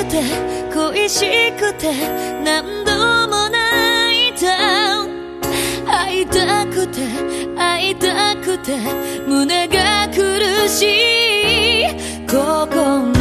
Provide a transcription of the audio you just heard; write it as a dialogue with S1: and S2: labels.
S1: て恋しくて何度も泣いた。会いたくて会いたくて胸が苦しい。ここ